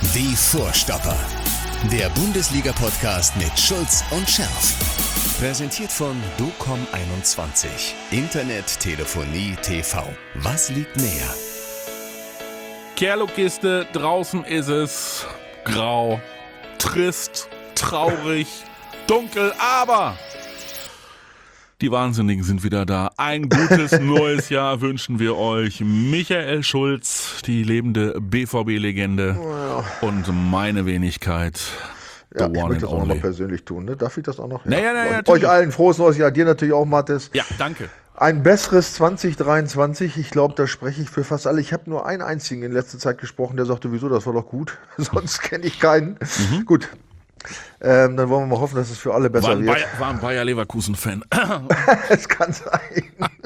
Die Vorstopper. Der Bundesliga-Podcast mit Schulz und Scherf. Präsentiert von DOCOM21. Internet, Telefonie, TV. Was liegt näher? Kerlokiste, draußen ist es grau, trist, traurig, dunkel, aber die Wahnsinnigen sind wieder da. Ein gutes neues Jahr wünschen wir euch. Michael Schulz, die lebende BVB-Legende und meine Wenigkeit. Ja, ich möchte das auch noch persönlich tun, ne? Darf ich das auch noch? Ja, euch allen frohes neues Jahr, dir natürlich auch, Mathis. Ja, danke. Ein besseres 2023, ich glaube, da spreche ich für fast alle. Ich habe nur einen einzigen in letzter Zeit gesprochen, der sagte, wieso, das war doch gut. Sonst kenne ich keinen. Gut, dann wollen wir mal hoffen, dass es für alle besser wird. War ein Bayer Leverkusen-Fan. Es kann sein.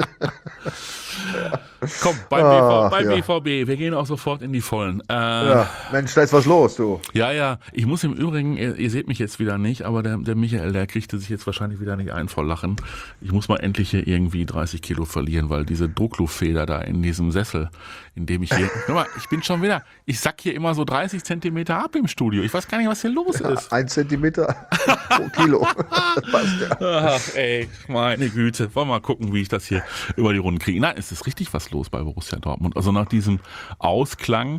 Komm, beim BVB, wir gehen auch sofort in die Vollen. Mensch, da ist was los, du. Ja, ich muss im Übrigen, ihr seht mich jetzt wieder nicht, aber der Michael, der kriegte sich jetzt wahrscheinlich wieder nicht ein vor Lachen. Ich muss mal endlich hier irgendwie 30 Kilo verlieren, weil diese Druckluftfeder da in diesem Sessel, in dem ich hier, guck mal, ich bin schon wieder, ich sack hier immer so 30 Zentimeter ab im Studio. Ich weiß gar nicht, was hier los ist. 1 Zentimeter pro Kilo. Passt ja. Ach, ey, meine Güte. Wollen wir mal gucken, wie ich das hier über die Runden kriege. Nein, es ist richtig was los bei Borussia Dortmund. Also nach diesem Ausklang,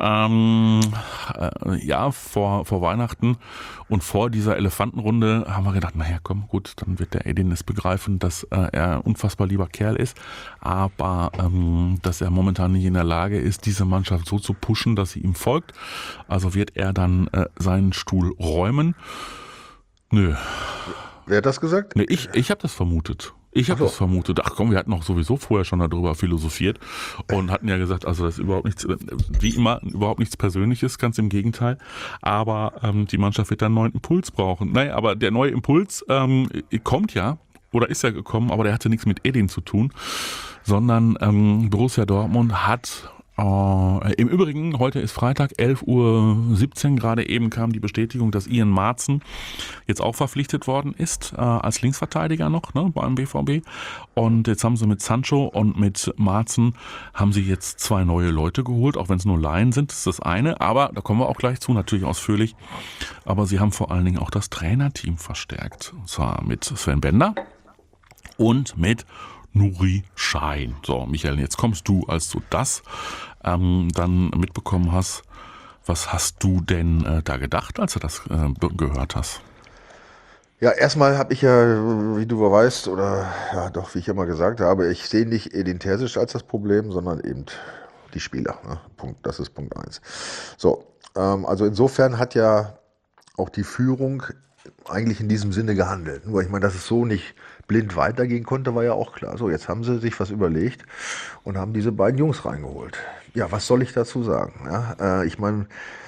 vor Weihnachten und vor dieser Elefantenrunde haben wir gedacht, naja, komm, gut, dann wird der Edin es begreifen, dass er ein unfassbar lieber Kerl ist, aber dass er momentan nicht in der Lage ist, diese Mannschaft so zu pushen, dass sie ihm folgt. Also wird er dann seinen Stuhl räumen. Nö. Wer hat das gesagt? Nee, ich habe das vermutet. Das vermutet. Ach komm, wir hatten auch sowieso vorher schon darüber philosophiert und hatten ja gesagt, also das ist überhaupt nichts, wie immer, überhaupt nichts Persönliches, ganz im Gegenteil. Aber die Mannschaft wird dann einen neuen Impuls brauchen. Naja, aber der neue Impuls kommt ja, oder ist ja gekommen, aber der hatte nichts mit Edin zu tun, sondern Borussia Dortmund hat im Übrigen, heute ist Freitag, 11:17 Uhr, gerade eben kam die Bestätigung, dass Ian Maatsen jetzt auch verpflichtet worden ist, als Linksverteidiger noch, ne, beim BVB. Und jetzt haben sie mit Sancho und mit Maatsen haben sie jetzt 2 neue Leute geholt, auch wenn es nur Laien sind, das ist das eine. Aber da kommen wir auch gleich zu, natürlich ausführlich. Aber sie haben vor allen Dingen auch das Trainerteam verstärkt. Und zwar mit Sven Bender und mit Nuri Sahin. So, Michael, jetzt kommst du, als du das dann mitbekommen hast. Was hast du denn da gedacht, als du das gehört hast? Ja, erstmal habe ich ja, wie du weißt, oder ja doch, wie ich ja mal gesagt habe, ich sehe nicht Edin Terzic als das Problem, sondern eben die Spieler. Ne? Das ist Punkt 1. So, also insofern hat ja auch die Führung eigentlich in diesem Sinne gehandelt. Nur ich meine, dass es so nicht blind weitergehen konnte, war ja auch klar. So, jetzt haben sie sich was überlegt und haben diese beiden Jungs reingeholt. Ja, was soll ich dazu sagen? Ja, ich meine,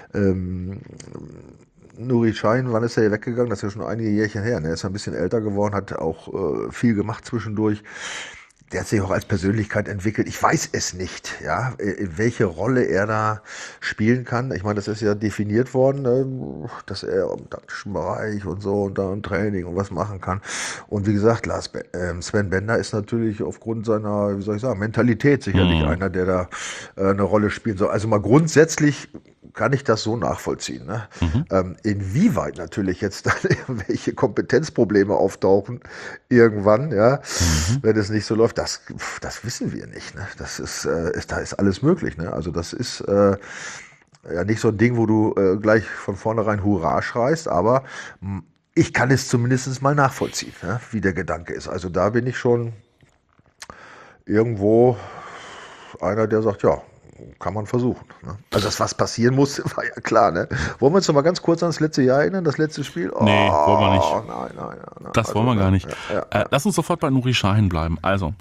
Nuri Sahin, wann ist er hier weggegangen? Das ist ja schon einige Jährchen her. Ne? Er ist ein bisschen älter geworden, hat auch viel gemacht zwischendurch. Der hat sich auch als Persönlichkeit entwickelt. Ich weiß es nicht, ja, welche Rolle er da spielen kann. Ich meine, das ist ja definiert worden, ne, dass er im taktischen Bereich und so und da im Training und was machen kann. Und wie gesagt, Sven Bender ist natürlich aufgrund seiner, wie soll ich sagen, Mentalität sicherlich einer, der da eine Rolle spielen soll. Also mal grundsätzlich kann ich das so nachvollziehen. Ne? Inwieweit natürlich jetzt dann irgendwelche Kompetenzprobleme auftauchen irgendwann, ja, wenn es nicht so läuft, das wissen wir nicht. Ne? Das ist, da ist alles möglich. Ne? Also das ist ja nicht so ein Ding, wo du gleich von vornherein Hurra schreist, aber ich kann es zumindest mal nachvollziehen, ne? Wie der Gedanke ist. Also da bin ich schon irgendwo einer, der sagt, ja, kann man versuchen. Ne? Also das, was passieren muss, war ja klar. Ne? Wollen wir uns noch mal ganz kurz an das letzte Jahr erinnern, das letzte Spiel? Nee, wollen wir nicht. Nein. Das also, wollen wir gar nicht. Ja. Lass uns sofort bei Nuri Sahin bleiben. Also,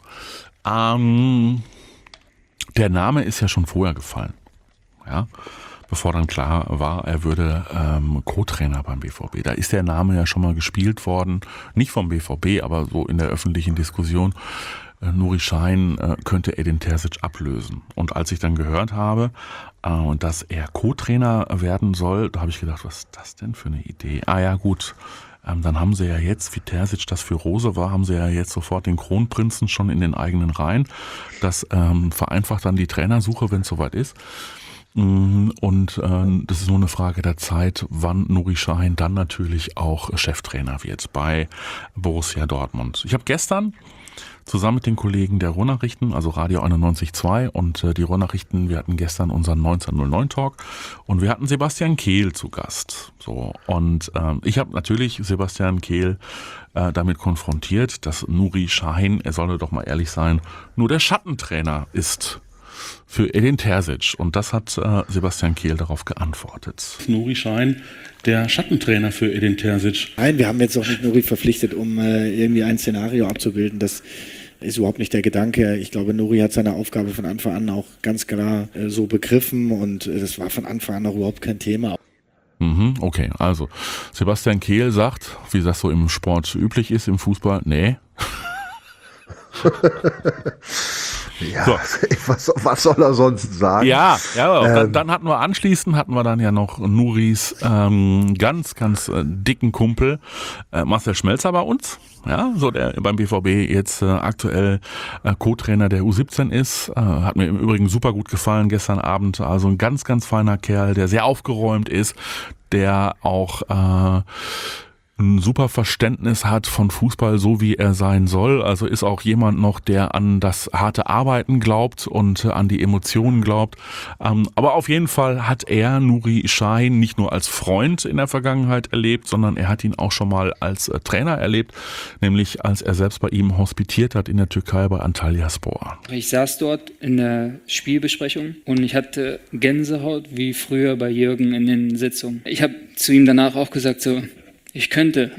der Name ist ja schon vorher gefallen. Ja, bevor dann klar war, er würde Co-Trainer beim BVB. Da ist der Name ja schon mal gespielt worden. Nicht vom BVB, aber so in der öffentlichen Diskussion. Nuri Sahin könnte Edin Terzic ablösen. Und als ich dann gehört habe, dass er Co-Trainer werden soll, da habe ich gedacht, was ist das denn für eine Idee? Ah ja, gut, dann haben sie ja jetzt, wie Terzic das für Rose war, haben sie ja jetzt sofort den Kronprinzen schon in den eigenen Reihen. Das vereinfacht dann die Trainersuche, wenn es soweit ist. Und das ist nur eine Frage der Zeit, wann Nuri Sahin dann natürlich auch Cheftrainer wird bei Borussia Dortmund. Ich habe gestern zusammen mit den Kollegen der Ruhrnachrichten, also Radio 91.2 und die Ruhrnachrichten, wir hatten gestern unseren 1909 Talk und wir hatten Sebastian Kehl zu Gast. So, und ich habe natürlich Sebastian Kehl damit konfrontiert, dass Nuri Sahin, er solle doch mal ehrlich sein, nur der Schattentrainer ist für Edin Terzic. Und das hat Sebastian Kehl darauf geantwortet. Nuri Sahin, der Schattentrainer für Edin Terzic. Nein, wir haben jetzt auch nicht Nuri verpflichtet, um irgendwie ein Szenario abzubilden. Das ist überhaupt nicht der Gedanke. Ich glaube, Nuri hat seine Aufgabe von Anfang an auch ganz klar so begriffen und das war von Anfang an auch überhaupt kein Thema. Okay, also Sebastian Kehl sagt, wie das so im Sport üblich ist, im Fußball, nee. Ja, so. Was soll er sonst sagen? Ja, dann hatten wir dann ja noch Nuris ganz dicken Kumpel Marcel Schmelzer bei uns, ja, so der beim BVB jetzt aktuell Co-Trainer der U17 ist, hat mir im Übrigen super gut gefallen gestern Abend, also ein ganz feiner Kerl, der sehr aufgeräumt ist, der auch ein super Verständnis hat von Fußball, so wie er sein soll. Also ist auch jemand noch, der an das harte Arbeiten glaubt und an die Emotionen glaubt. Aber auf jeden Fall hat er Nuri Sahin nicht nur als Freund in der Vergangenheit erlebt, sondern er hat ihn auch schon mal als Trainer erlebt, nämlich als er selbst bei ihm hospitiert hat in der Türkei bei Antalyaspor. Ich saß dort in der Spielbesprechung und ich hatte Gänsehaut wie früher bei Jürgen in den Sitzungen. Ich habe zu ihm danach auch gesagt, so, ich könnte.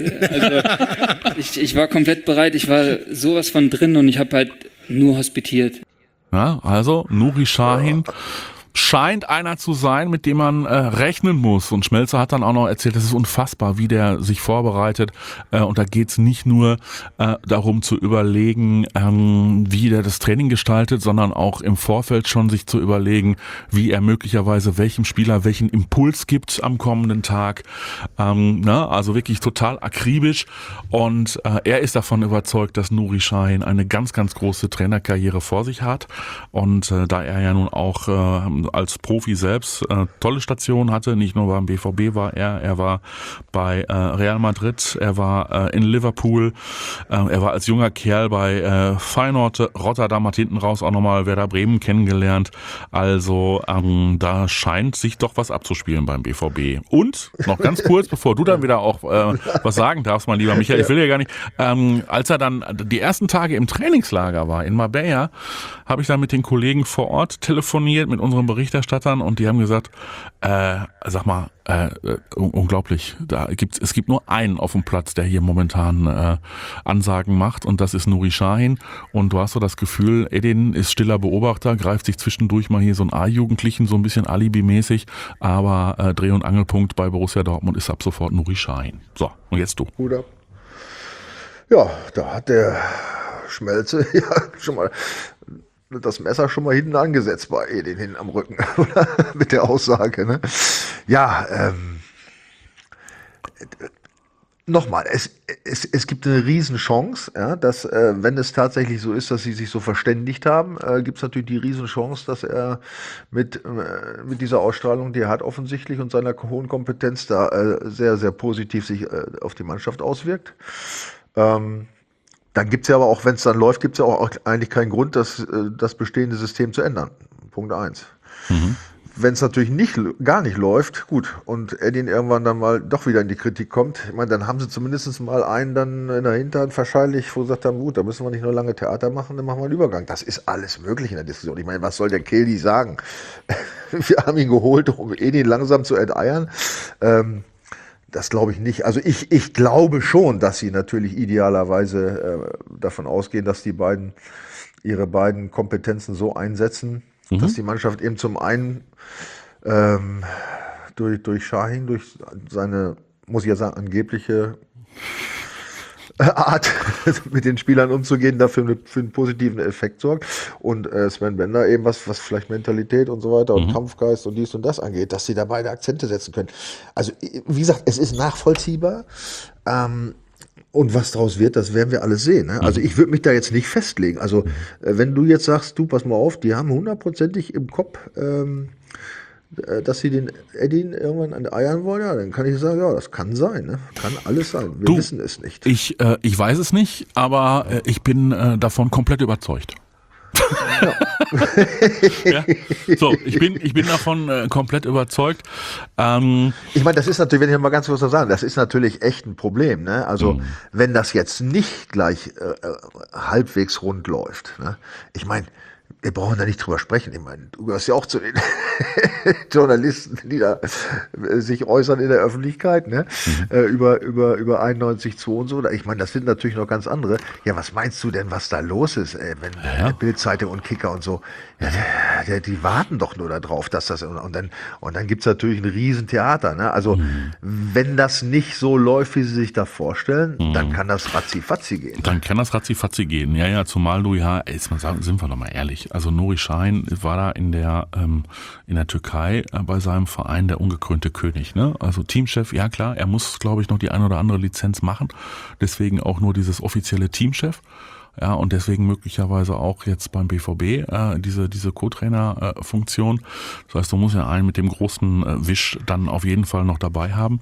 Also ich war komplett bereit, ich war sowas von drin und ich habe halt nur hospitiert. Ja, also Nuri Sahin scheint einer zu sein, mit dem man rechnen muss. Und Schmelzer hat dann auch noch erzählt, das ist unfassbar, wie der sich vorbereitet. Und da geht's nicht nur darum zu überlegen, wie der das Training gestaltet, sondern auch im Vorfeld schon sich zu überlegen, wie er möglicherweise welchem Spieler welchen Impuls gibt am kommenden Tag. Also wirklich total akribisch. Und er ist davon überzeugt, dass Nuri Sahin eine ganz große Trainerkarriere vor sich hat. Und da er ja nun auch als Profi selbst tolle Stationen hatte, nicht nur beim BVB war er war bei Real Madrid, er war in Liverpool, er war als junger Kerl bei Feyenoord Rotterdam, hat hinten raus auch nochmal Werder Bremen kennengelernt, also da scheint sich doch was abzuspielen beim BVB. Und, noch ganz kurz, bevor du dann wieder auch was sagen darfst, mein lieber Michael, ich will ja gar nicht, als er dann die ersten Tage im Trainingslager war in Marbella, habe ich dann mit den Kollegen vor Ort telefoniert, mit unseren Berichterstattern, und die haben gesagt, sag mal, unglaublich, es gibt nur einen auf dem Platz, der hier momentan Ansagen macht, und das ist Nuri Sahin, und du hast so das Gefühl, Edin ist stiller Beobachter, greift sich zwischendurch mal hier so einen A-Jugendlichen, so ein bisschen Alibi-mäßig, aber Dreh- und Angelpunkt bei Borussia Dortmund ist ab sofort Nuri Sahin. So, und jetzt du. Hut ab. Ja, da hat der Schmelze ja schon mal das Messer schon mal hinten angesetzt bei Edin hinten am Rücken, oder? Mit der Aussage, ne? Ja, nochmal, es gibt eine Riesenchance, ja, dass, wenn es tatsächlich so ist, dass sie sich so verständigt haben, gibt es natürlich die Riesenchance, dass er mit dieser Ausstrahlung, die er hat offensichtlich, und seiner hohen Kompetenz da sehr, sehr positiv sich auf die Mannschaft auswirkt. Dann gibt es ja aber auch, wenn es dann läuft, gibt es ja auch eigentlich keinen Grund, das bestehende System zu ändern. Punkt 1. Wenn es natürlich gar nicht läuft, gut, und Edin irgendwann dann mal doch wieder in die Kritik kommt, ich meine, dann haben sie zumindest mal einen dann in der Hinterhand wahrscheinlich, wo sie gesagt haben, gut, da müssen wir nicht nur lange Theater machen, dann machen wir einen Übergang. Das ist alles möglich in der Diskussion. Ich meine, was soll der Kelly sagen? Wir haben ihn geholt, um Edin langsam zu enteiern. Das glaube ich nicht. Also ich glaube schon, dass sie natürlich idealerweise davon ausgehen, dass die beiden ihre beiden Kompetenzen so einsetzen, dass die Mannschaft eben zum einen durch Sahin, durch seine, muss ich ja sagen, angebliche Art, mit den Spielern umzugehen, dafür für einen positiven Effekt sorgt. Und Sven Bender eben, was vielleicht Mentalität und so weiter und Kampfgeist und dies und das angeht, dass sie da beide Akzente setzen können. Also, wie gesagt, es ist nachvollziehbar. Und was daraus wird, das werden wir alles sehen. Ne? Also ich würde mich da jetzt nicht festlegen. Also wenn du jetzt sagst, du, pass mal auf, die haben hundertprozentig im Kopf dass sie den Edin irgendwann an Eiern wollen, ja, dann kann ich sagen, ja, das kann sein, ne? Kann alles sein. Wir wissen es nicht. Ich weiß es nicht, aber ich bin davon komplett überzeugt. Ja. So, ich bin davon komplett überzeugt. Ich meine, das ist natürlich, wenn ich mal ganz kurz sagen, das ist natürlich echt ein Problem, ne? Also, wenn das jetzt nicht gleich halbwegs rund läuft, ne? Ich meine, wir brauchen da nicht drüber sprechen. Ich meine, du gehörst ja auch zu den Journalisten, die da sich äußern in der Öffentlichkeit, ne? Über 91,2 und so. Ich meine, das sind natürlich noch ganz andere. Ja, was meinst du denn, was da los ist, wenn Bild-Zeitung und Kicker und so, die warten doch nur darauf, dass das, und dann gibt's natürlich ein Riesentheater, ne? Also, wenn das nicht so läuft, wie sie sich da vorstellen, dann kann das ratzi-fatzi gehen. Dann kann das ratzi-fatzi gehen. Ja, zumal du sind wir doch mal ehrlich. Also Nuri Sahin war da in der Türkei bei seinem Verein der ungekrönte König, ne? Also Teamchef, ja klar, er muss, glaube ich, noch die eine oder andere Lizenz machen. Deswegen auch nur dieses offizielle Teamchef. Ja, und deswegen möglicherweise auch jetzt beim BVB diese Co-Trainer-Funktion. Das heißt, du musst ja einen mit dem großen Wisch dann auf jeden Fall noch dabei haben.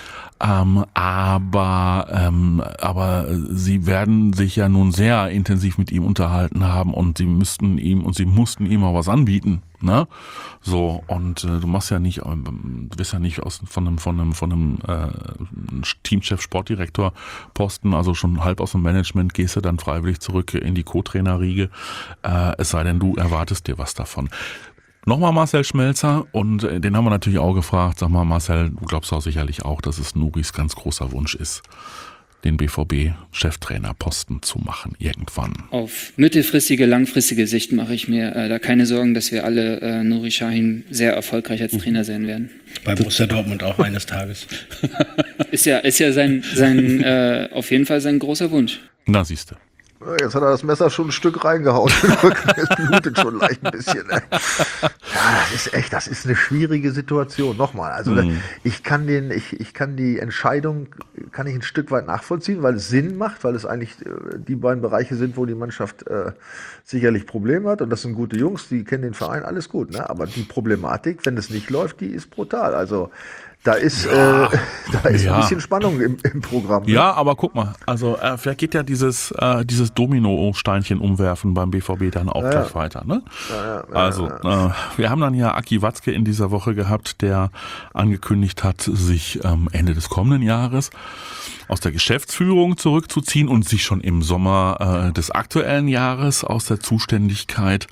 Aber sie werden sich ja nun sehr intensiv mit ihm unterhalten haben und sie mussten ihm auch was anbieten, ne? So, und du wirst ja nicht von einem Teamchef, Sportdirektor Posten, also schon halb aus dem Management, gehst du dann freiwillig zurück in die Co-Trainer-Riege, es sei denn, du erwartest dir was davon. Nochmal Marcel Schmelzer, und den haben wir natürlich auch gefragt. Sag mal, Marcel, du glaubst auch sicherlich auch, dass es Nuris ganz großer Wunsch ist, den BVB-Cheftrainerposten zu machen, irgendwann. Auf mittelfristige, langfristige Sicht mache ich mir da keine Sorgen, dass wir alle Nuri Sahin sehr erfolgreich als Trainer sehen werden. Bei Borussia Dortmund auch eines Tages. Ist ja sein auf jeden Fall sein großer Wunsch. Na, siehst du. Jetzt hat er das Messer schon ein Stück reingehauen. Es blutet schon leicht ein bisschen. Ne? Ja, das ist eine schwierige Situation. Nochmal, also ich kann die Entscheidung ein Stück weit nachvollziehen, weil es Sinn macht, weil es eigentlich die beiden Bereiche sind, wo die Mannschaft sicherlich Probleme hat. Und das sind gute Jungs, die kennen den Verein, alles gut. Ne? Aber die Problematik, wenn es nicht läuft, die ist brutal. Also da ist ein bisschen Spannung im Programm. Ne? Ja, aber guck mal, also vielleicht geht ja dieses Domino-Steinchen umwerfen beim BVB dann auch gleich weiter. Ne? Wir haben dann ja Aki Watzke in dieser Woche gehabt, der angekündigt hat, sich Ende des kommenden Jahres aus der Geschäftsführung zurückzuziehen und sich schon im Sommer des aktuellen Jahres aus der Zuständigkeit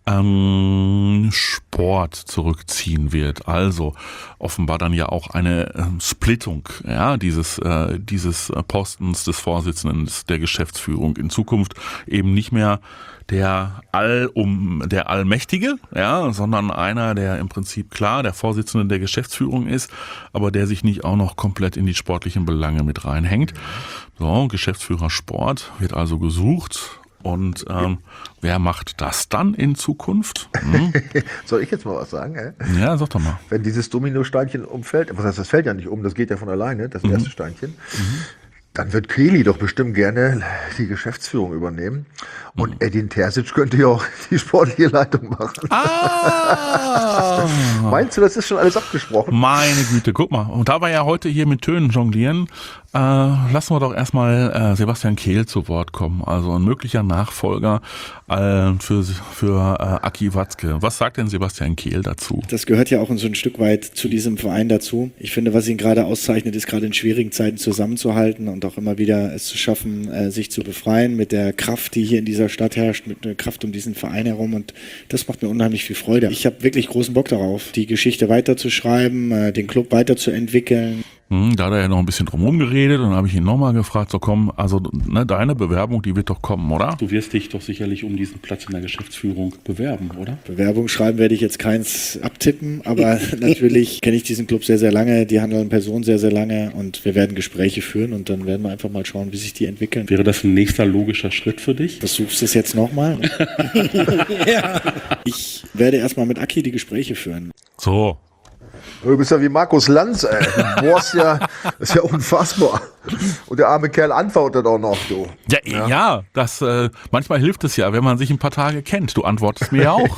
Sport zurückziehen wird. Also offenbar dann ja auch eine Splittung dieses Postens des Vorsitzenden der Geschäftsführung. In Zukunft eben nicht mehr der Allmächtige, sondern einer, der im Prinzip klar der Vorsitzende der Geschäftsführung ist, aber der sich nicht auch noch komplett in die sportlichen Belange mit reinhängt. So, Geschäftsführer Sport wird also gesucht. Und wer macht das dann in Zukunft? Soll ich jetzt mal was sagen? Ja, sag doch mal. Wenn dieses Dominosteinchen umfällt, was heißt, das fällt ja nicht um, das geht ja von alleine, das erste Steinchen, dann wird Kelly doch bestimmt gerne die Geschäftsführung übernehmen. Und Edin Terzic könnte ja auch die sportliche Leitung machen. Meinst du, das ist schon alles abgesprochen? Meine Güte, guck mal. Und da wir ja heute hier mit Tönen jonglieren, lassen wir doch erstmal Sebastian Kehl zu Wort kommen. Also ein möglicher Nachfolger für Aki Watzke. Was sagt denn Sebastian Kehl dazu? Das gehört ja auch so ein Stück weit zu diesem Verein dazu. Ich finde, was ihn gerade auszeichnet, ist gerade in schwierigen Zeiten zusammenzuhalten und auch immer wieder es zu schaffen, sich zu befreien mit der Kraft, die hier in dieser Stadt herrscht, mit der Kraft um diesen Verein herum, und das macht mir unheimlich viel Freude. Ich habe wirklich großen Bock darauf, die Geschichte weiterzuschreiben, den Club weiterzuentwickeln. Da hat er ja noch ein bisschen drumherum geredet und dann habe ich ihn nochmal gefragt, so komm, also deine Bewerbung, die wird doch kommen, oder? Du wirst dich doch sicherlich um diesen Platz in der Geschäftsführung bewerben, oder? Bewerbung schreiben werde ich jetzt keins abtippen, aber natürlich kenne ich diesen Club sehr, sehr lange, die handelnden Personen sehr, sehr lange, und wir werden Gespräche führen und dann werden wir einfach mal schauen, wie sich die entwickeln. Wäre das ein nächster logischer Schritt für dich? Versuchst du es jetzt nochmal? Ja. Ich werde erstmal mit Aki die Gespräche führen. So. Du bist ja wie Markus Lanz, ey. Du bohrst ja, das ist ja unfassbar. Und der arme Kerl antwortet auch noch, du. Ja, das manchmal hilft es ja, wenn man sich ein paar Tage kennt. Du antwortest mir ja auch.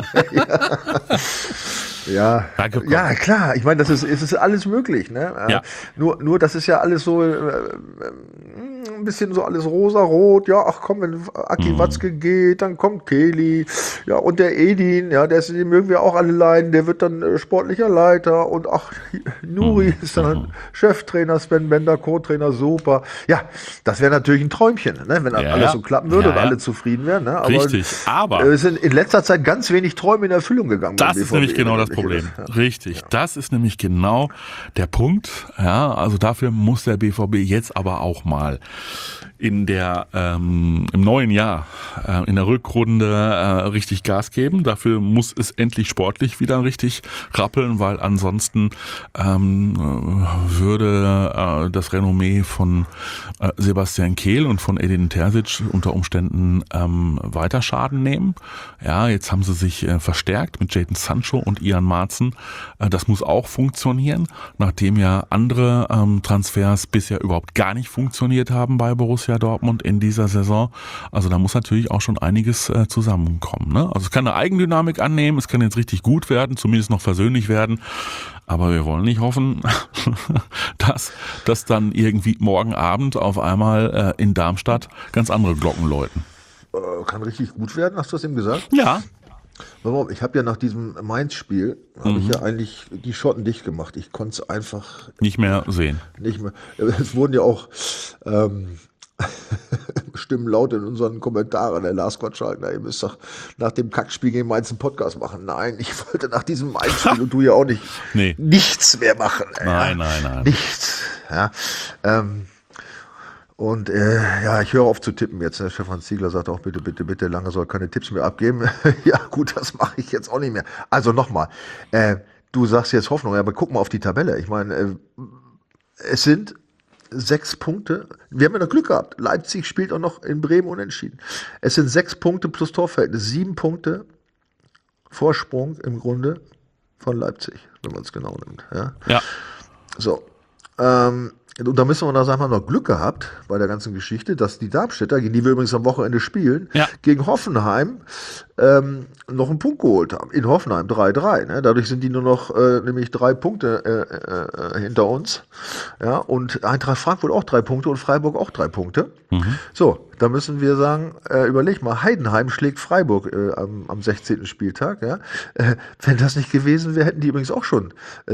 Ja, Danke, ja, klar. Ich meine, es ist alles möglich, ne? Ja. Nur das ist ja alles so ein bisschen so alles rosa-rot. Ja, ach komm, wenn Aki Watzke geht, dann kommt Kelly. Ja, und der Edin, ja, den mögen wir auch alle leiden. Der wird dann sportlicher Leiter. Und ach, Nuri ist dann Cheftrainer, Sven Bender, Co-Trainer, super. Ja, das wäre natürlich ein Träumchen, ne? Wenn alles so klappen würde und alle zufrieden wären. Ne? Aber richtig, aber es sind in letzter Zeit ganz wenig Träume in Erfüllung gegangen. Das ist nämlich genau das Problem. Ja. Richtig, das ist nämlich genau der Punkt. Ja, also dafür muss der BVB jetzt aber auch mal im neuen Jahr in der Rückrunde richtig Gas geben. Dafür muss es endlich sportlich wieder richtig rappeln, weil ansonsten würde das Renommee von Sebastian Kehl und von Edin Terzic unter Umständen weiter Schaden nehmen. Ja, jetzt haben sie sich verstärkt mit Jadon Sancho und Ian Marzen. Das muss auch funktionieren, nachdem ja andere Transfers bisher überhaupt gar nicht funktioniert haben bei Borussia Dortmund in dieser Saison. Also da muss natürlich auch schon einiges zusammenkommen. Ne? Also es kann eine Eigendynamik annehmen, es kann jetzt richtig gut werden, zumindest noch versöhnlich werden. Aber wir wollen nicht hoffen, dass dann irgendwie morgen Abend auf einmal in Darmstadt ganz andere Glocken läuten. Kann richtig gut werden, hast du das ihm gesagt? Ja. Warum? Ich habe ja nach diesem Mainz-Spiel habe ich ja eigentlich die Schotten dicht gemacht. Ich konnte es einfach nicht mehr sehen. Nicht mehr. Es wurden ja auch Stimmen laut in unseren Kommentaren. Der Lars Gottschalk, ihr müsst doch nach dem Kackspiel gegen Mainz einen Podcast machen. Nein, ich wollte nach diesem Mainz-Spiel und du ja auch nicht nichts mehr machen. Nein. Nichts. Ja. Und ich höre auf zu tippen jetzt. Stefan Ziegler sagt auch, bitte, Lange soll keine Tipps mehr abgeben. Ja gut, das mache ich jetzt auch nicht mehr. Also nochmal, du sagst jetzt Hoffnung, aber guck mal auf die Tabelle. Ich meine, es sind 6 Punkte. Wir haben ja noch Glück gehabt. Leipzig spielt auch noch in Bremen unentschieden. Es sind 6 Punkte plus Torverhältnis. 7 Punkte Vorsprung im Grunde von Leipzig, wenn man es genau nimmt. Ja. So. Und da müssen wir noch sagen, wir haben noch Glück gehabt bei der ganzen Geschichte, dass die Darmstädter, gegen die wir übrigens am Wochenende spielen, gegen Hoffenheim noch einen Punkt geholt haben. In Hoffenheim 3-3. Ne? Dadurch sind die nur noch nämlich 3 Punkte hinter uns. Ja? Und Eintracht Frankfurt auch 3 Punkte und Freiburg auch 3 Punkte. So, da müssen wir sagen, überleg mal, Heidenheim schlägt Freiburg am 16. Spieltag. Ja? Wenn das nicht gewesen wäre, hätten die übrigens auch schon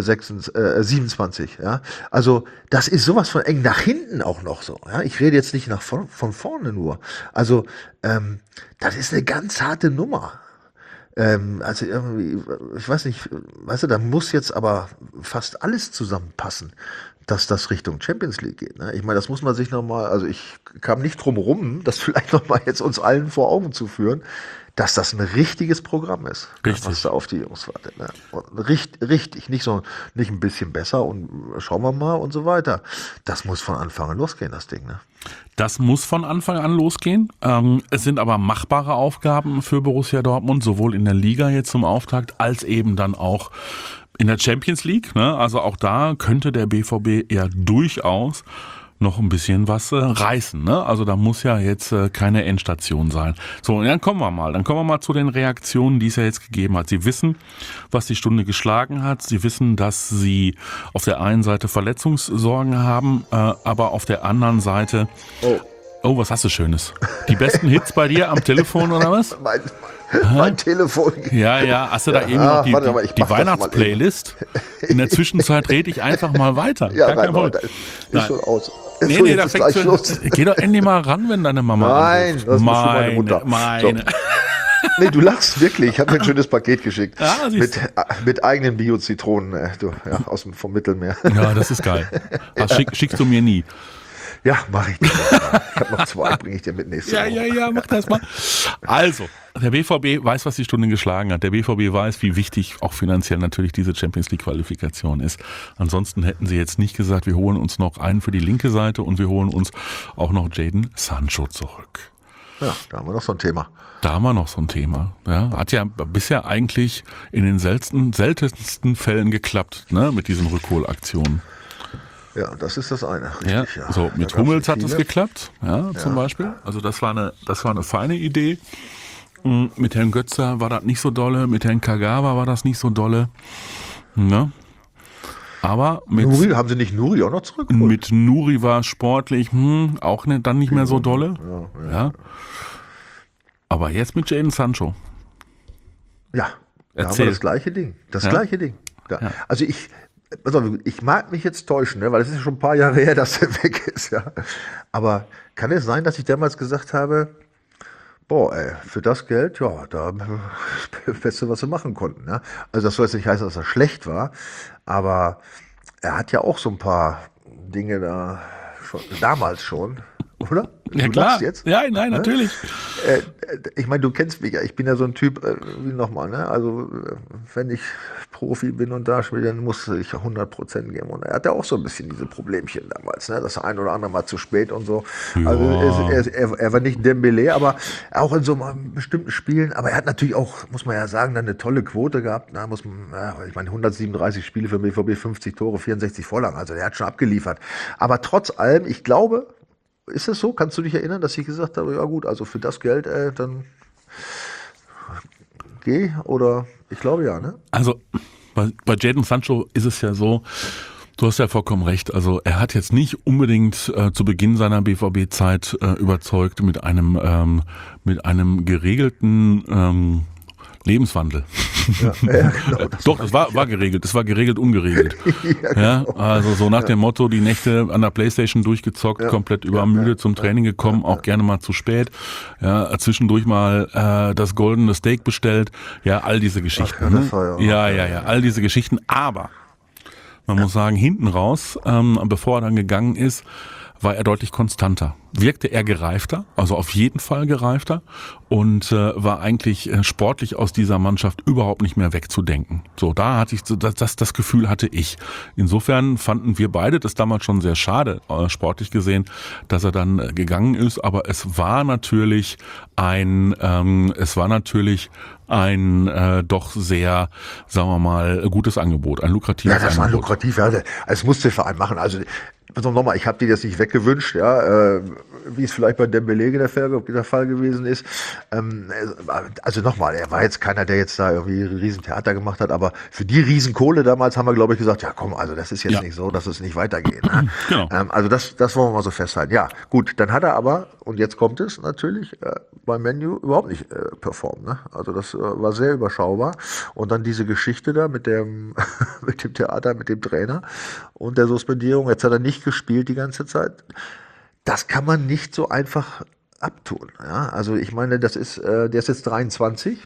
27. Ja? Also das ist sowas von eng nach hinten auch noch so. Ja? Ich rede jetzt nicht von vorne nur. Also das ist eine ganz harte Nummer. Also irgendwie, ich weiß nicht, weißt du, da muss jetzt aber fast alles zusammenpassen, dass das Richtung Champions League geht. Ne? Ich meine, das muss man sich nochmal, also ich kam nicht drum rum, das vielleicht nochmal jetzt uns allen vor Augen zu führen, dass das ein richtiges Programm ist, was da auf die Jungs wartet. Ne? Richtig, nicht ein bisschen besser und schauen wir mal und so weiter. Das muss von Anfang an losgehen, das Ding. Ne? Das muss von Anfang an losgehen. Es sind aber machbare Aufgaben für Borussia Dortmund, sowohl in der Liga jetzt zum Auftakt, als eben dann auch in der Champions League. Ne? Also auch da könnte der BVB ja durchaus noch ein bisschen was reißen. Ne? Also da muss ja jetzt keine Endstation sein. So, und dann kommen wir mal zu den Reaktionen, die es ja jetzt gegeben hat. Sie wissen, was die Stunde geschlagen hat. Sie wissen, dass sie auf der einen Seite Verletzungssorgen haben, aber auf der anderen Seite... Oh, was hast du Schönes? Die besten Hits bei dir am Telefon oder was? Mein Telefon. Ja, hast du da eben noch die Weihnachtsplaylist? In der Zwischenzeit rede ich einfach mal weiter. Ja, ist schon aus. Nee, da fängst du, geh doch endlich mal ran, wenn deine Mama anruft. Das ist meine Mutter. Meine. So. Nee, du lachst wirklich. Ich habe mir ein schönes Paket geschickt. Ja, mit eigenen Bio-Zitronen vom Mittelmeer. Ja, das ist geil. Das schickst du mir nie. Ja, mache ich nicht. Ich habe noch 2, bringe ich dir mit nächste Woche. Ja, mach das mal. Also, der BVB weiß, was die Stunde geschlagen hat. Der BVB weiß, wie wichtig auch finanziell natürlich diese Champions League Qualifikation ist. Ansonsten hätten sie jetzt nicht gesagt, wir holen uns noch einen für die linke Seite und wir holen uns auch noch Jadon Sancho zurück. Ja, da haben wir noch so ein Thema. Ja, hat ja bisher eigentlich in den seltensten Fällen geklappt, ne, mit diesen Rückholaktionen. Ja, das ist das eine. Ja, Richtig, ja. so Da mit gab's Hummels nicht hat es viele. geklappt, zum Beispiel. Also das war eine feine Idee. Mit Herrn Götze war das nicht so dolle, mit Herrn Kagawa war das nicht so dolle. Ne? Aber Nuri, haben sie nicht Nuri auch noch zurückgeholt? mit Nuri war es sportlich auch dann nicht mehr so dolle. Ja. Aber jetzt mit Jadon Sancho. Ja, da haben wir Erzähl. das gleiche Ding. Ja? Gleiche Ding. Da. Ja. Also ich mag mich jetzt täuschen, ne, weil es ist schon ein paar Jahre her, dass er weg ist. Ja. Aber kann es sein, dass ich damals gesagt habe, boah, ey, für das Geld, ja, da das Beste, was sie machen konnten. Ja. Also das soll jetzt nicht heißen, dass er schlecht war, aber er hat ja auch so ein paar Dinge da damals schon, oder? Ja Du klar. lachst jetzt? Ja, nein, natürlich. Ich meine, du kennst mich ja, ich bin ja so ein Typ, wie nochmal, ne? Also, wenn ich Profi bin und da spiele, dann muss ich 100% geben. Und er hatte auch so ein bisschen diese Problemchen damals, ne? Das ein oder andere Mal zu spät und so. Ja. Also, er war nicht Dembélé, aber auch in so bestimmten Spielen. Aber er hat natürlich auch, muss man ja sagen, dann eine tolle Quote gehabt. Ne? Ich meine, 137 Spiele für BVB, 50 Tore, 64 Vorlagen. Also, er hat schon abgeliefert. Aber trotz allem, ich glaube, ist es so? Kannst du dich erinnern, dass ich gesagt habe, ja gut, also für das Geld, dann geh? Oder ich glaube ja, ne? Also bei Jadon Sancho ist es ja so, du hast ja vollkommen recht, also er hat jetzt nicht unbedingt zu Beginn seiner BVB-Zeit überzeugt mit einem geregelten Lebenswandel. Ja, genau. Doch, das war geregelt. Das war geregelt, ungeregelt. Ja, Ja, also so nach dem Motto, die Nächte an der Playstation durchgezockt, komplett übermüdet zum Training gekommen, auch gerne mal zu spät. Ja, zwischendurch mal das goldene Steak bestellt. Ja, all diese Geschichten. Ach ja, das war Ja, all diese Geschichten. Aber man muss sagen, hinten raus, bevor er dann gegangen ist, war er deutlich konstanter. Wirkte er gereifter, also auf jeden Fall gereifter und war eigentlich sportlich aus dieser Mannschaft überhaupt nicht mehr wegzudenken. So, da hatte ich das Gefühl hatte ich. Insofern fanden wir beide das damals schon sehr schade, sportlich gesehen, dass er dann gegangen ist. Aber es war natürlich ein doch sehr, sagen wir mal, gutes Angebot, ein lukratives das war Angebot. lukrativ. Ja, es musste der Verein machen. Also nochmal, ich habe dir das nicht weggewünscht, ja, wie es vielleicht bei Dembélé der Fall gewesen ist. Also nochmal, er war jetzt keiner, der jetzt da irgendwie ein Riesentheater gemacht hat, aber für die Riesenkohle damals haben wir, glaube ich, gesagt, ja komm, also das ist jetzt nicht so, dass es nicht weitergeht. Ne? Genau. Also das wollen wir mal so festhalten. Ja, gut, dann hat er aber, und jetzt kommt es natürlich, beim Menu überhaupt nicht performt. Ne? Also das war sehr überschaubar. Und dann diese Geschichte da mit dem Theater, mit dem Trainer und der Suspendierung. Jetzt hat er nicht gespielt die ganze Zeit. Das kann man nicht so einfach abtun. Ja? Also ich meine, der ist jetzt 23.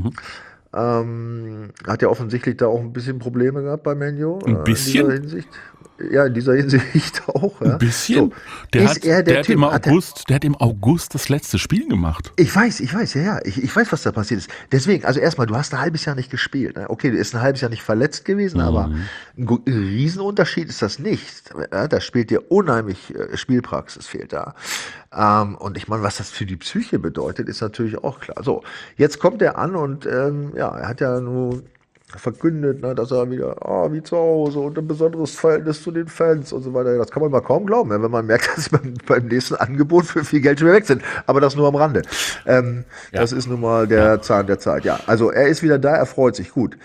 Hat ja offensichtlich da auch ein bisschen Probleme gehabt bei Menu. Ein bisschen? In dieser Hinsicht. Ja, in dieser Hinsicht auch. Ja. Ein bisschen. So, Der ist er der hat Typ? der hat im August das letzte Spiel gemacht. Ich weiß, ja. Ich weiß, was da passiert ist. Deswegen, also erstmal, du hast ein halbes Jahr nicht gespielt. Ne? Okay, du bist ein halbes Jahr nicht verletzt gewesen, aber ein Riesenunterschied ist das nicht. Ja, da spielt dir unheimlich Spielpraxis fehlt da. Und ich meine, was das für die Psyche bedeutet, ist natürlich auch klar. So, jetzt kommt er an und er hat ja nur verkündet, ne, dass er wieder wie zu Hause und ein besonderes Verhältnis zu den Fans und so weiter. Das kann man mal kaum glauben, wenn man merkt, dass sie beim nächsten Angebot für viel Geld schon wieder weg sind. Aber das nur am Rande. Das ist nun mal der Zahn der Zeit. Ja, also er ist wieder da, er freut sich. Gut.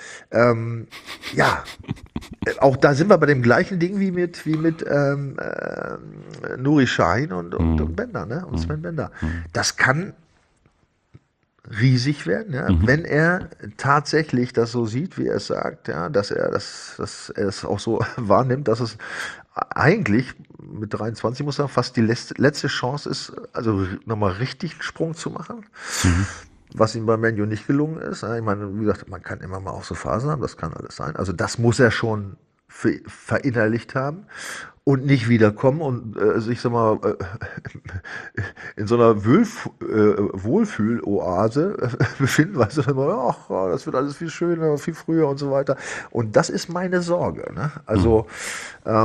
Auch da sind wir bei dem gleichen Ding wie mit Nuri Sahin und Bender, ne? Und Sven Bender. Das kann riesig werden, ja, wenn er tatsächlich das so sieht, wie er es sagt, ja, dass er es auch so wahrnimmt, dass es eigentlich mit 23 muss er fast die letzte Chance ist, also nochmal richtig einen Sprung zu machen. Was ihm bei Man U nicht gelungen ist. Ich meine, wie gesagt, man kann immer mal auch so Phasen haben, das kann alles sein. Also das muss er schon verinnerlicht haben und nicht wiederkommen und sich, sag mal, in so einer Wohlfühl-Oase befinden, weil sie dann immer, ach, das wird alles viel schöner, viel früher und so weiter. Und das ist meine Sorge. Ne? Also,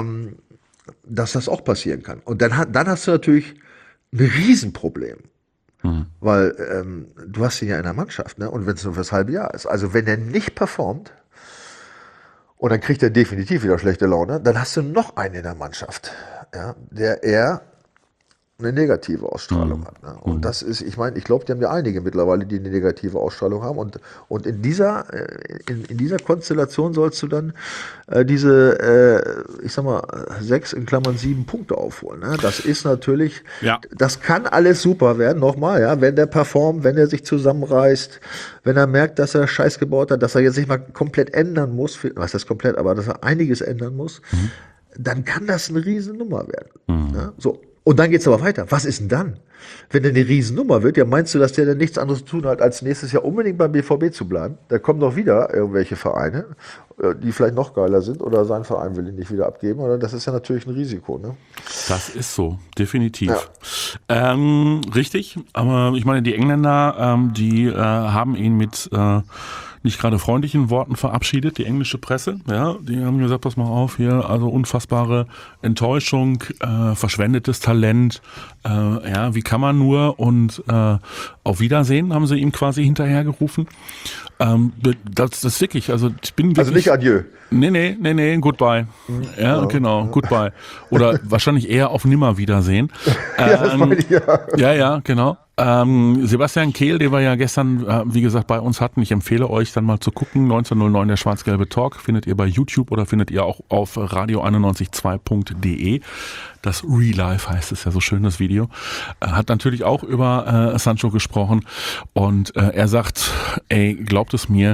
dass das auch passieren kann. Und dann hast du natürlich ein Riesenproblem. Weil du hast ihn ja in der Mannschaft, ne? Und wenn es nur fürs halbe Jahr ist. Also wenn er nicht performt, und dann kriegt er definitiv wieder schlechte Laune, dann hast du noch einen in der Mannschaft, ja, der eher eine negative Ausstrahlung hat. Ne? Und das ist, ich meine, ich glaube, die haben ja einige mittlerweile, die eine negative Ausstrahlung haben. Und in dieser Konstellation sollst du dann diese, ich sag mal, 6 in Klammern 7 Punkte aufholen. Ne? Das ist natürlich, das kann alles super werden, nochmal, ja, wenn der performt, wenn er sich zusammenreißt, wenn er merkt, dass er Scheiß gebaut hat, dass er jetzt nicht mal komplett ändern muss, was heißt komplett, aber dass er einiges ändern muss, dann kann das eine Riesennummer werden. Ne? So. Und dann geht's aber weiter. Was ist denn dann? Wenn der eine Riesennummer wird, ja, meinst du, dass der dann nichts anderes zu tun hat, als nächstes Jahr unbedingt beim BVB zu bleiben? Da kommen doch wieder irgendwelche Vereine, die vielleicht noch geiler sind, oder sein Verein will ihn nicht wieder abgeben, oder das ist ja natürlich ein Risiko, ne? Das ist so, definitiv. Ja. Richtig, aber ich meine, die Engländer, die haben ihn mit nicht gerade freundlichen Worten verabschiedet, die englische Presse. Ja, die haben gesagt, pass mal auf hier, also unfassbare Enttäuschung, verschwendetes Talent, ja, wie kann man nur, und auf Wiedersehen haben sie ihm quasi hinterhergerufen. Das ist wirklich, also ich bin wirklich... Also nicht Adieu. Nee, Goodbye. Ja, genau, Goodbye. Oder wahrscheinlich eher auf Nimmerwiedersehen. Ja, das meine ich, ja. Ja, genau. Sebastian Kehl, den wir ja gestern, wie gesagt, bei uns hatten. Ich empfehle euch dann mal zu gucken. 1909, der schwarz-gelbe Talk, findet ihr bei YouTube oder findet ihr auch auf radio912.de. Das Real Life heißt es ja so schön, das Video. Hat natürlich auch über Sancho gesprochen, und er sagt, ey, glaubt es mir,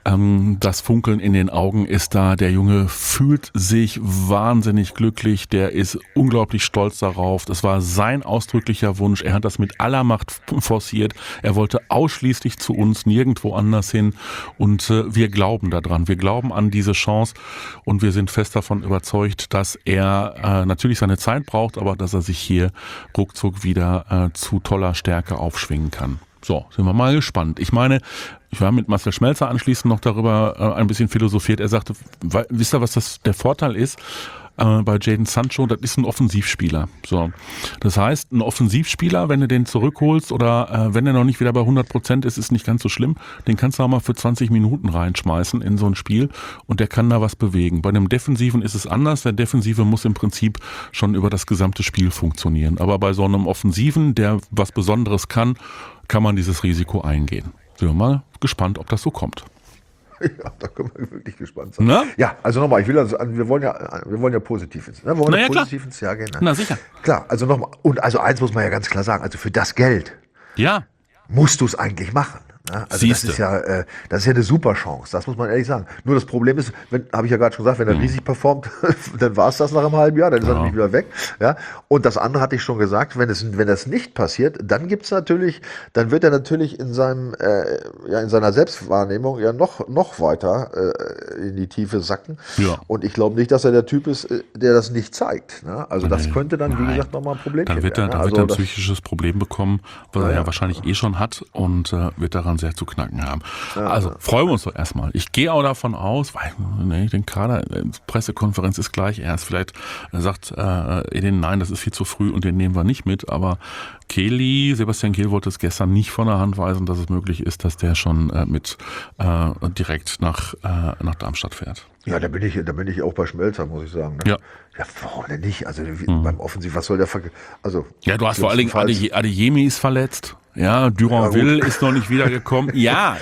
das Funkeln in den Augen ist da. Der Junge fühlt sich wahnsinnig glücklich, der ist unglaublich stolz darauf. Das war sein ausdrücklicher Wunsch. Er hat das mit aller Macht forciert. Er wollte ausschließlich zu uns, nirgendwo anders hin, und wir glauben daran. Wir glauben an diese Chance, und wir sind fest davon überzeugt, dass er natürlich seine Zeit braucht, aber dass er sich hier ruckzuck wieder zu toller Stärke aufschwingen kann. So, sind wir mal gespannt. Ich meine, ich war mit Marcel Schmelzer anschließend noch darüber ein bisschen philosophiert. Er sagte, wisst ihr, was der Vorteil ist? Bei Jadon Sancho, das ist ein Offensivspieler. So, das heißt, ein Offensivspieler, wenn du den zurückholst oder wenn er noch nicht wieder bei 100% ist, ist nicht ganz so schlimm. Den kannst du auch mal für 20 Minuten reinschmeißen in so ein Spiel, und der kann da was bewegen. Bei einem Defensiven ist es anders. Der Defensive muss im Prinzip schon über das gesamte Spiel funktionieren. Aber bei so einem Offensiven, der was Besonderes kann man dieses Risiko eingehen. Sind wir mal gespannt, ob das so kommt. Ja, da können wir wirklich gespannt sein. Na? Ja, also nochmal, wir wollen ja positiv ins, ne? Wir wollen positiv ins Jahr gehen. Ne? Na sicher. Klar, also nochmal, und also eins muss man ja ganz klar sagen, also für das Geld musst du es eigentlich machen. Ne? Also das ist ja eine super Chance, das muss man ehrlich sagen. Nur das Problem ist, habe ich ja gerade schon gesagt, wenn er riesig performt, dann war es das nach einem halben Jahr, dann ist er nämlich wieder weg. Ja? Und das andere hatte ich schon gesagt, wenn das nicht passiert, dann wird er natürlich in seiner Selbstwahrnehmung ja noch weiter in die Tiefe sacken. Ja. Und ich glaube nicht, dass er der Typ ist, der das nicht zeigt. Ne? Also das könnte dann, wie gesagt, nochmal ein Problem werden. Dann wird er ein psychisches Problem bekommen, was er ja wahrscheinlich schon hat, und wird daran sehr zu knacken haben. Ja, also freuen wir uns doch erstmal. Ich gehe auch davon aus, weil ich denke gerade, Pressekonferenz ist gleich erst. Vielleicht sagt Edin, nein, das ist viel zu früh und den nehmen wir nicht mit. Aber Sebastian Kehl wollte es gestern nicht von der Hand weisen, dass es möglich ist, dass der schon direkt nach Darmstadt fährt. Ja, da bin ich auch bei Schmelzer, muss ich sagen. Ne? Ja, warum denn nicht? Also beim Offensiv, was soll der ja, du hast vor allen Dingen Adeyemi ist verletzt. Ja, Duranville ist noch nicht wiedergekommen.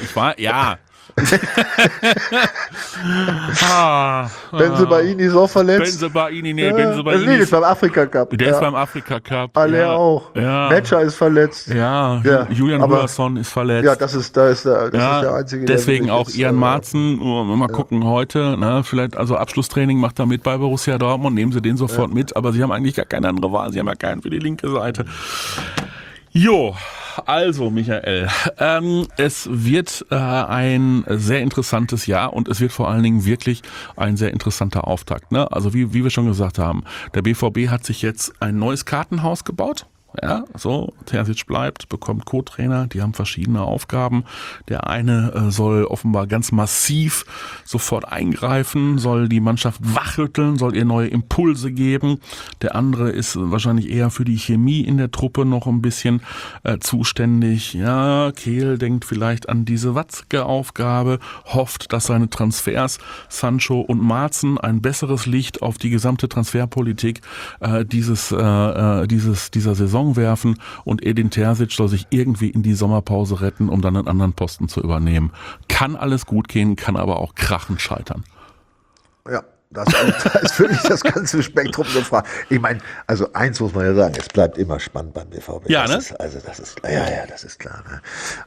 Bensebaini ist auch verletzt. Bensebaini ist beim Afrika Cup. Der ist beim Afrika Cup. Alle auch. Ja. Metscher ist verletzt. Ja. Julian Ruasson ist verletzt. Ja, das ist der einzige. Deswegen auch Ian Marzen. Mal gucken heute. Ne, vielleicht, also Abschlusstraining macht er mit bei Borussia Dortmund. Nehmen Sie den sofort mit. Aber Sie haben eigentlich gar keine andere Wahl. Sie haben ja keinen für die linke Seite. Jo. Also, Michael, es wird ein sehr interessantes Jahr, und es wird vor allen Dingen wirklich ein sehr interessanter Auftakt. Ne? Also wie wir schon gesagt haben, der BVB hat sich jetzt ein neues Kartenhaus gebaut. Ja, so, Terzic bleibt, bekommt Co-Trainer, die haben verschiedene Aufgaben. Der eine soll offenbar ganz massiv sofort eingreifen, soll die Mannschaft wachrütteln, soll ihr neue Impulse geben. Der andere ist wahrscheinlich eher für die Chemie in der Truppe noch ein bisschen zuständig. Ja, Kehl denkt vielleicht an diese Watzke-Aufgabe, hofft, dass seine Transfers Sancho und Maaßen ein besseres Licht auf die gesamte Transferpolitik dieser Saison werfen und Edin Terzic soll sich irgendwie in die Sommerpause retten, um dann einen anderen Posten zu übernehmen. Kann alles gut gehen, kann aber auch krachend scheitern. Ja, da ist wirklich das ganze Spektrum gefragt. Ich meine, also eins muss man ja sagen, es bleibt immer spannend beim BVB. Ja, das ist klar. Ne?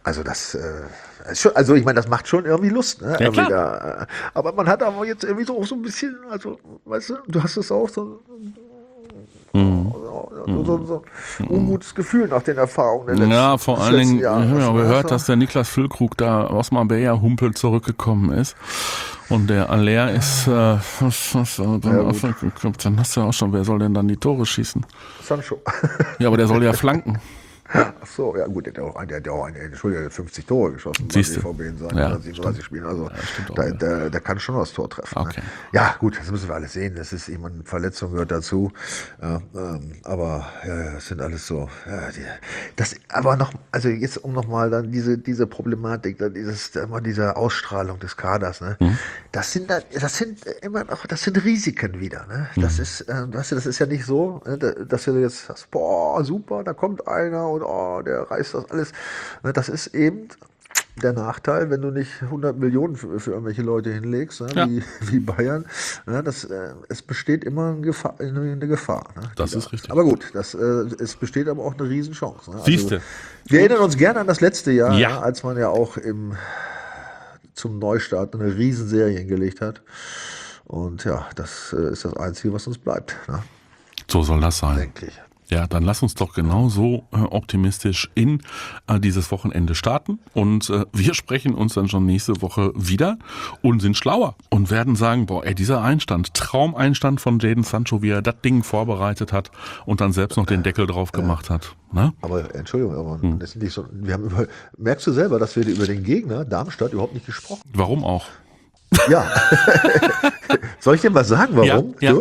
Also ich meine, das macht schon irgendwie Lust. Ne? Ja, klar. Aber man hat aber jetzt irgendwie so ein bisschen, also weißt du hast es auch so ein ungutes Gefühl nach den Erfahrungen der letzten vor allen Dingen, Jahre. wir haben ja gehört, dass der Niklas Füllkrug da aus Marbella-Humpel zurückgekommen ist. Und der Aller ist, dann hast du auch schon, wer soll denn dann die Tore schießen? Sancho. Ja, aber der soll ja flanken. Ach so, ja gut, der hat auch 50 Tore geschossen beim BVB in seinen 37 Spielen. Also der kann schon das Tor treffen. Okay. Ne? Ja gut, das müssen wir alles sehen. Das ist immer eine Verletzung, gehört dazu. Ja, aber das sind alles so. Aber noch, also jetzt um nochmal dann diese Problematik, dann diese Ausstrahlung des Kaders. Ne? Das sind Risiken wieder. Ne? Das ist, das ist ja nicht so, dass du jetzt sagst, boah super, da kommt einer und der reißt das alles. Das ist eben der Nachteil, wenn du nicht 100 Millionen für irgendwelche Leute hinlegst, wie Bayern. Es besteht immer eine Gefahr. Das ist richtig. Aber gut, es besteht aber auch eine Riesenchance. Ne? Siehste. Wir erinnern uns gerne an das letzte Jahr, als man ja auch zum Neustart eine Riesenserie hingelegt hat. Und ja, das ist das Einzige, was uns bleibt. Ne? So soll das sein. Denke ich. Ja, dann lass uns doch genauso optimistisch in dieses Wochenende starten und wir sprechen uns dann schon nächste Woche wieder und sind schlauer und werden sagen, dieser Einstand, Traumeinstand von Jadon Sancho, wie er das Ding vorbereitet hat und dann selbst noch den Deckel drauf gemacht hat. Ne? Aber Entschuldigung, das ist nicht so, merkst du selber, dass wir über den Gegner Darmstadt überhaupt nicht gesprochen haben? Warum auch? Ja. Soll ich dir mal sagen, warum? Ja.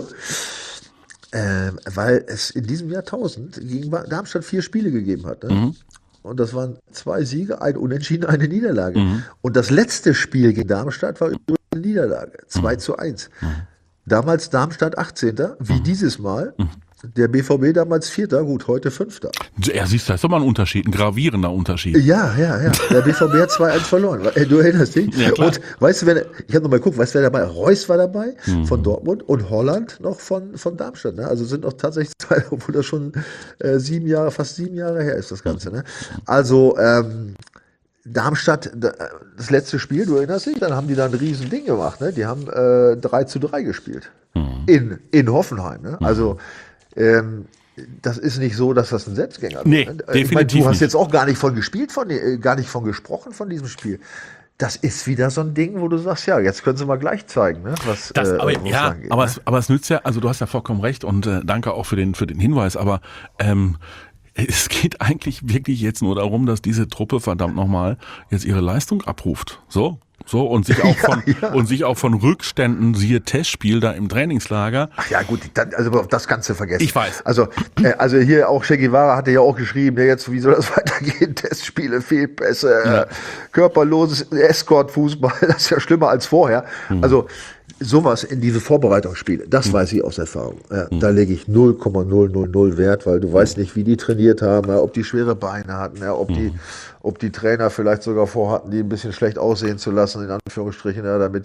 Weil es in diesem Jahrtausend gegen Darmstadt 4 Spiele gegeben hat. Ne? Und das waren 2 Siege, ein Unentschieden, eine Niederlage. Und das letzte Spiel gegen Darmstadt war über eine Niederlage, 2:1. Damals Darmstadt 18. Wie dieses Mal. Der BVB damals 4., gut, heute 5. Ja, siehst du, das ist doch mal ein Unterschied, ein gravierender Unterschied. Ja. Der BVB hat 2:1 verloren. Du erinnerst dich? Ja, klar. Und weißt du, ich habe nochmal geguckt, weißt du, wer dabei? Reus war dabei von Dortmund und Holland noch von Darmstadt. Ne? Also sind noch tatsächlich 2, obwohl das schon fast 7 Jahre her ist, das Ganze. Ne? Also, Darmstadt, das letzte Spiel, du erinnerst dich, dann haben die da ein Riesending gemacht. Ne? Die haben 3:3 gespielt. In Hoffenheim. Ne? Also, das ist nicht so, dass das ein Selbstgänger ist. Nee, definitiv du hast nicht. jetzt auch gar nicht von gesprochen von diesem Spiel. Das ist wieder so ein Ding, wo du sagst, ja, jetzt können sie mal gleich zeigen, ne? Aber es nützt ja, also du hast ja vollkommen recht und danke auch für den Hinweis, aber es geht eigentlich wirklich jetzt nur darum, dass diese Truppe verdammt nochmal jetzt ihre Leistung abruft. So und sich auch von Rückständen, siehe Testspiel da im Trainingslager. Ach ja, gut, also das kannst du vergessen. Ich weiß. Also hier auch Che Guevara hatte ja auch geschrieben, jetzt, wie soll das weitergehen? Testspiele, Fehlpässe, körperloses Escort-Fußball, das ist ja schlimmer als vorher. Also sowas in diese Vorbereitungsspiele, das weiß ich aus Erfahrung. Ja, da lege ich 0,000 Wert, weil du weißt nicht, wie die trainiert haben, ja, ob die schwere Beine hatten, ja, ob die Trainer vielleicht sogar vorhatten, die ein bisschen schlecht aussehen zu lassen, in Anführungsstrichen, ja, damit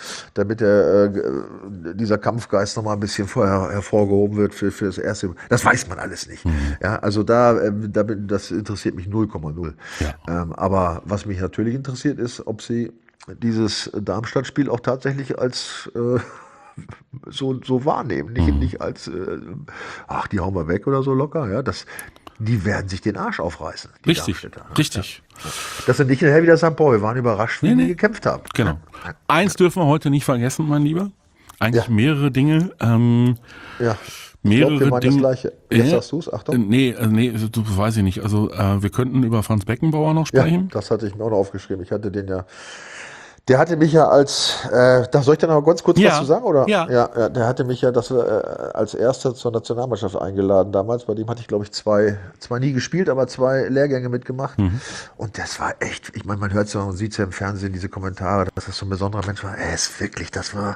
dieser Kampfgeist nochmal ein bisschen vorher hervorgehoben wird für das erste. Das weiß man alles nicht. Ja, also das interessiert mich 0,0. Ja. Aber was mich natürlich interessiert ist, ob sie dieses Darmstadt-Spiel auch tatsächlich als so wahrnehmen, nicht als die hauen wir weg oder so locker, ja, die werden sich den Arsch aufreißen. Richtig. Ja. Das sind nicht nachher wieder St. Paul, wir waren überrascht, wie die gekämpft haben. Genau. Eins dürfen wir heute nicht vergessen, mein Lieber. Eigentlich mehrere Dinge. mehrere Dinge. Das Gleiche. Jetzt sagst du es, Achtung. Nee, das weiß ich nicht. Also wir könnten über Franz Beckenbauer noch sprechen. Ja, das hatte ich mir auch noch aufgeschrieben. Ich hatte den ja. Der hatte mich ja als, soll ich da noch ganz kurz was zu sagen? Oder? Ja. Ja, der hatte mich ja als Erster zur Nationalmannschaft eingeladen damals. Bei dem hatte ich, glaube ich, zwar nie gespielt, aber 2 Lehrgänge mitgemacht. Und das war echt, ich meine, man hört es ja und sieht es ja im Fernsehen, diese Kommentare, dass das so ein besonderer Mensch war. Ist wirklich, das war...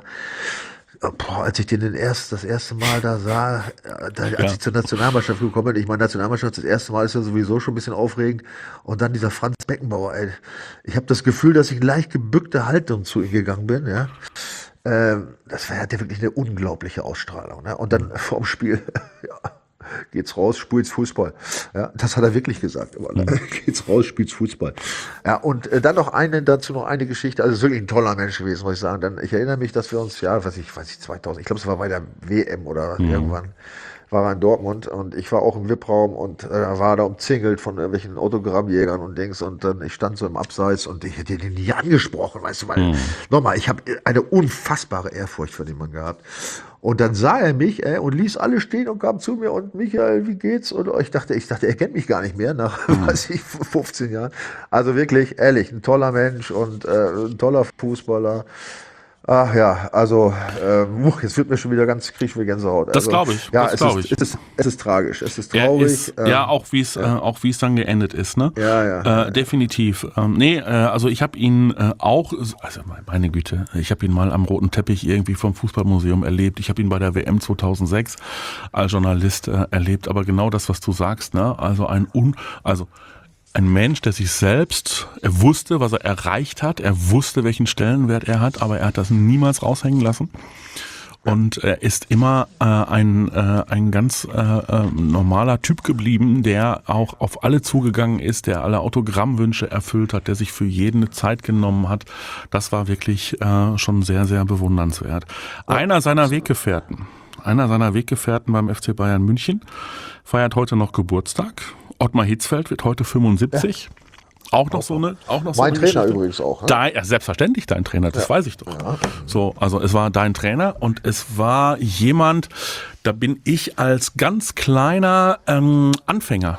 als ich den das erste Mal da sah, als ich zur Nationalmannschaft gekommen bin, ich meine, Nationalmannschaft das erste Mal ist ja sowieso schon ein bisschen aufregend und dann dieser Franz Beckenbauer, ey. Ich habe das Gefühl, dass ich leicht gebückte Haltung zu ihm gegangen bin, ja. Hatte wirklich eine unglaubliche Ausstrahlung, ne? Und dann vorm Spiel, geht's raus, spielt's Fußball. Ja, das hat er wirklich gesagt. Aber, geht's raus, spielt's Fußball. Ja, und dann dazu noch eine Geschichte. Also, es ist wirklich ein toller Mensch gewesen, muss ich sagen. Ich erinnere mich, dass wir uns, 2000, ich glaube, es war bei der WM oder irgendwann, war er in Dortmund und ich war auch im VIP-Raum und war da umzingelt von irgendwelchen Autogrammjägern und Dings und dann, ich stand so im Abseits und ich hätte den nie angesprochen, weißt du, weil, nochmal, ich habe eine unfassbare Ehrfurcht für den Mann gehabt. Und dann sah er mich und ließ alle stehen und kam zu mir und Michael, wie geht's? Und ich dachte, er kennt mich gar nicht mehr nach 15 Jahren. Also wirklich, ehrlich, ein toller Mensch und ein toller Fußballer. Ach ja, also jetzt wird mir schon wieder krieg ich wieder Gänsehaut. Das glaube ich. Ja, es ist tragisch, es ist traurig. Auch wie es dann geendet ist, ne? Ja. Definitiv. Also ich habe ihn meine Güte, ich habe ihn mal am roten Teppich irgendwie vom Fußballmuseum erlebt. Ich habe ihn bei der WM 2006 als Journalist erlebt. Aber genau das, was du sagst, ne? Also ein Mensch, der sich selbst, er wusste, was er erreicht hat, er wusste, welchen Stellenwert er hat, aber er hat das niemals raushängen lassen. Und er ist immer ein ganz normaler Typ geblieben, der auch auf alle zugegangen ist, der alle Autogrammwünsche erfüllt hat, der sich für jeden eine Zeit genommen hat. Das war wirklich schon sehr, sehr bewundernswert. Einer seiner Weggefährten beim FC Bayern München feiert heute noch Geburtstag. Ottmar Hitzfeld wird heute 75. Ja. Auch noch so eine Trainer Geschichte. Übrigens auch. Ne? Selbstverständlich dein Trainer, das weiß ich doch. Ja. So, also es war dein Trainer und es war jemand, da bin ich als ganz kleiner Anfänger,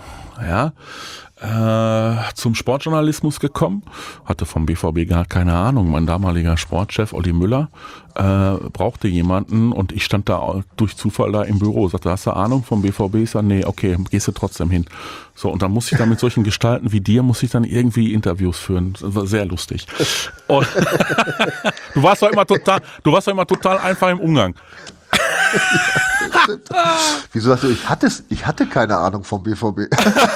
zum Sportjournalismus gekommen, hatte vom BVB gar keine Ahnung. Mein damaliger Sportchef Olli Müller brauchte jemanden und ich stand da durch Zufall da im Büro, sagte, hast du Ahnung vom BVB? Ich sag, nee, okay, gehst du trotzdem hin. So, und dann musste ich dann mit solchen Gestalten wie dir, dann irgendwie Interviews führen. Das war sehr lustig. Und du warst doch immer total einfach im Umgang. Wieso sagst du, ich hatte keine Ahnung vom BVB?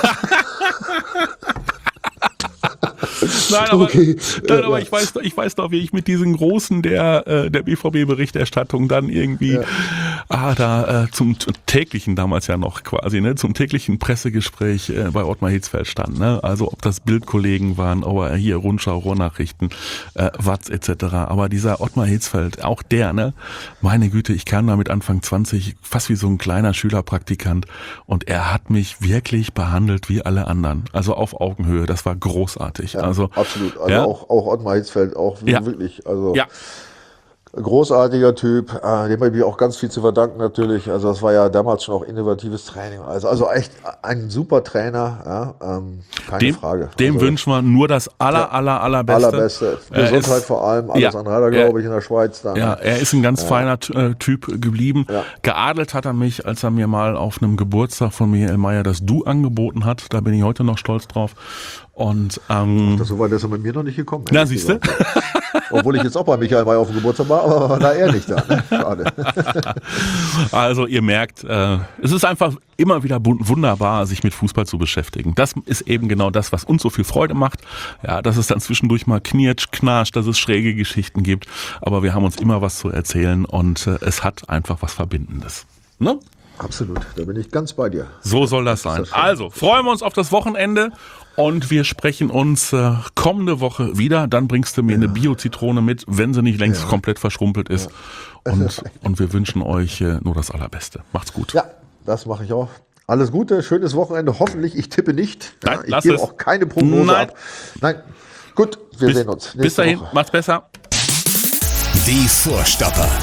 Nein, aber ich weiß doch, wie ich mit diesen Großen der BVB-Berichterstattung dann irgendwie zum täglichen, damals ja noch quasi, ne, zum täglichen Pressegespräch bei Ottmar Hitzfeld stand. Ne? Also ob das Bildkollegen waren, aber hier Rundschau, Ruhrnachrichten, Watz etc. Aber dieser Ottmar Hitzfeld, auch der, ne, meine Güte, ich kam da mit Anfang 20 fast wie so ein kleiner Schülerpraktikant und er hat mich wirklich behandelt wie alle anderen. Also auf Augenhöhe, das war großartig. Ja, also absolut. Also auch Ottmar Hitzfeld, auch wirklich, also großartiger Typ, dem habe ich auch ganz viel zu verdanken natürlich. Also das war ja damals schon auch innovatives Training. Also echt ein super Trainer, keine Frage. Dem wünschen wir nur das allerbeste. Allerbeste. Gesundheit vor allem, alles andere hat er, glaube ich, in der Schweiz da. Ja, er ist ein ganz feiner Typ geblieben. Ja. Geadelt hat er mich, als er mir mal auf einem Geburtstag von Michael Mayer das Du angeboten hat. Da bin ich heute noch stolz drauf. Und so weit ist er mit mir noch nicht gekommen. Na, siehst du? Obwohl ich jetzt auch bei Michael Mayer auf dem Geburtstag war, aber war da er nicht da. Ne? Schade. Also ihr merkt, es ist einfach immer wieder wunderbar, sich mit Fußball zu beschäftigen. Das ist eben genau das, was uns so viel Freude macht. Ja, dass es dann zwischendurch mal knirscht, knarscht, dass es schräge Geschichten gibt. Aber wir haben uns immer was zu erzählen und es hat einfach was Verbindendes. Ne? Absolut, da bin ich ganz bei dir. So soll das sein. Also, freuen wir uns auf das Wochenende und wir sprechen uns kommende Woche wieder. Dann bringst du mir eine Bio-Zitrone mit, wenn sie nicht längst komplett verschrumpelt ist. Ja. Und wir wünschen euch nur das Allerbeste. Macht's gut. Ja, das mache ich auch. Alles Gute, schönes Wochenende. Hoffentlich, ich tippe nicht. Nein, ich gebe auch keine Prognose ab. Nein, gut, wir sehen uns. Bis dahin, macht's besser. Die Vorstopper.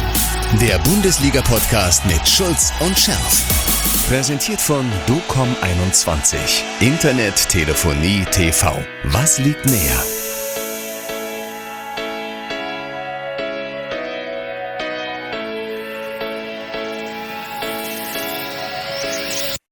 Der Bundesliga-Podcast mit Schulz und Scherf. Präsentiert von DOCOM21. Internet, Telefonie, TV. Was liegt näher?